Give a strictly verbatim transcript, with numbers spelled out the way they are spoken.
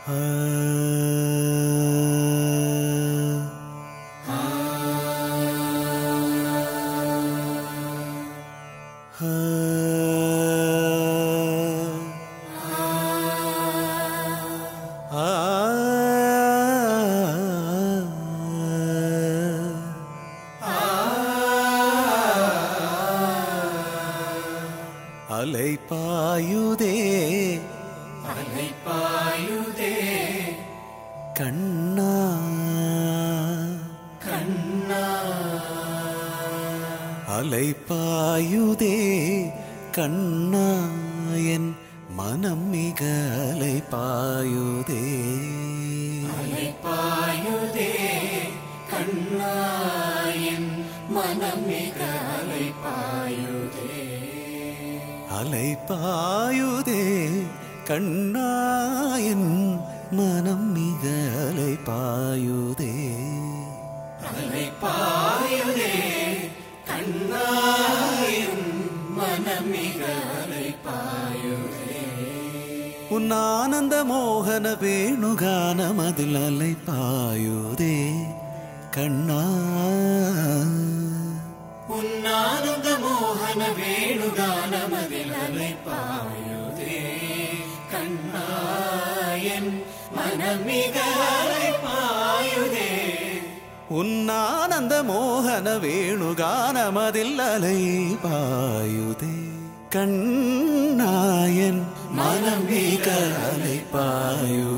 அலை பாயுதே அலை பாயுதே கண்ணா கண்ணா அலை பாயுதே கண்ணா என் மனம் மிக அலை பாயுதே அலை பாயுதே கண்ணா என் மனம் மிக அலை பாயுதே அலை பாயுதே கண்ணா என் மனம் மிக அலை பாயுதே அலை பாயுதே கண்ணா என் மனம் மிக அலை பாயுதே உன் ஆனந்த மோகன வேணுகானமதில் அலை பாயுதே கண்ணா உன் ஆனந்த மோகன வேணுகானமதில் அலை பாயுதே கண்ணா என் மனம் மிக அலை பாயுதே உன் ஆனந்த மோகன வேணுகானமதில் அலை பாயுதே கண்ணா என் மனம் மிக அலை பாயுதே.